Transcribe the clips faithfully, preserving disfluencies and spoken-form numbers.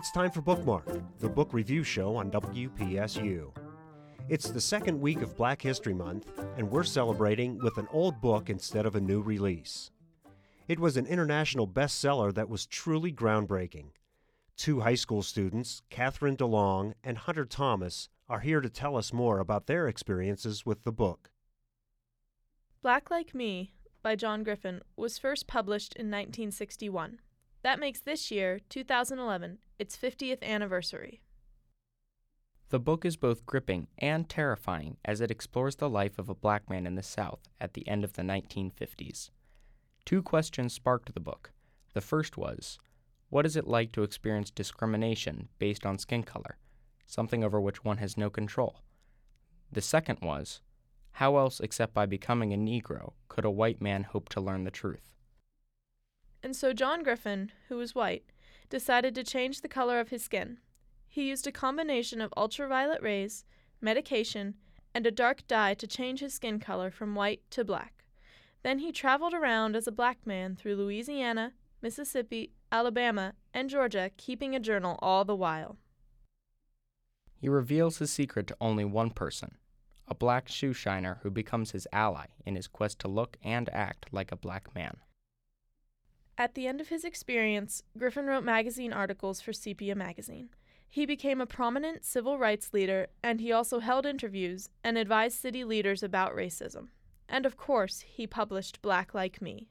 It's time for Bookmark, the book review show on W P S U. It's the second week of Black History Month, and we're celebrating with an old book instead of a new release. It was an international bestseller that was truly groundbreaking. Two high school students, Catherine DeLong and Hunter Thomas, are here to tell us more about their experiences with the book. Black Like Me, by John Griffin, was first published in nineteen sixty-one. That makes this year, two thousand eleven, its fiftieth anniversary. The book is both gripping and terrifying as it explores the life of a black man in the South at the end of the nineteen fifties. Two questions sparked the book. The first was, what is it like to experience discrimination based on skin color, something over which one has no control? The second was, how else except by becoming a Negro could a white man hope to learn the truth? And so John Griffin, who was white, decided to change the color of his skin. He used a combination of ultraviolet rays, medication, and a dark dye to change his skin color from white to black. Then he traveled around as a black man through Louisiana, Mississippi, Alabama, and Georgia, keeping a journal all the while. He reveals his secret to only one person, a black shoe shiner who becomes his ally in his quest to look and act like a black man. At the end of his experience, Griffin wrote magazine articles for Sepia magazine. He became a prominent civil rights leader, and he also held interviews and advised city leaders about racism. And of course, he published Black Like Me.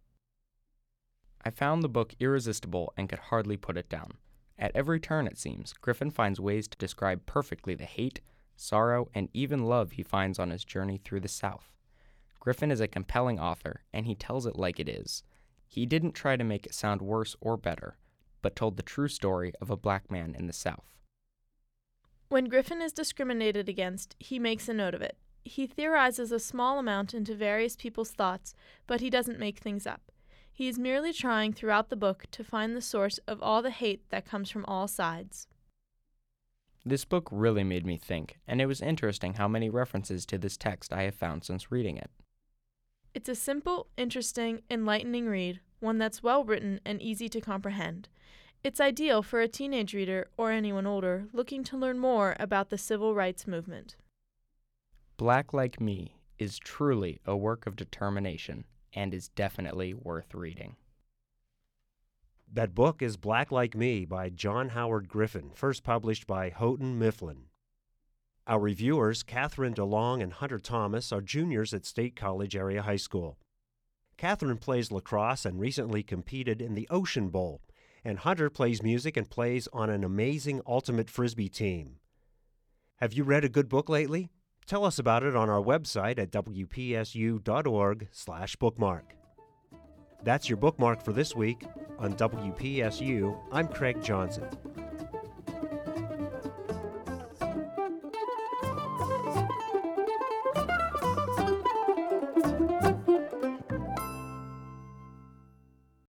I found the book irresistible and could hardly put it down. At every turn, it seems, Griffin finds ways to describe perfectly the hate, sorrow, and even love he finds on his journey through the South. Griffin is a compelling author, and he tells it like it is. He didn't try to make it sound worse or better, but told the true story of a black man in the South. When Griffin is discriminated against, he makes a note of it. He theorizes a small amount into various people's thoughts, but he doesn't make things up. He is merely trying throughout the book to find the source of all the hate that comes from all sides. This book really made me think, and it was interesting how many references to this text I have found since reading it. It's a simple, interesting, enlightening read, one that's well-written and easy to comprehend. It's ideal for a teenage reader or anyone older looking to learn more about the civil rights movement. Black Like Me is truly a work of determination and is definitely worth reading. That book is Black Like Me by John Howard Griffin, first published by Houghton Mifflin. Our reviewers, Catherine DeLong and Hunter Thomas, are juniors at State College Area High School. Catherine plays lacrosse and recently competed in the Ocean Bowl, and Hunter plays music and plays on an amazing ultimate frisbee team. Have you read a good book lately? Tell us about it on our website at w p s u dot org slash bookmark. That's your bookmark for this week. On W P S U, I'm Craig Johnson.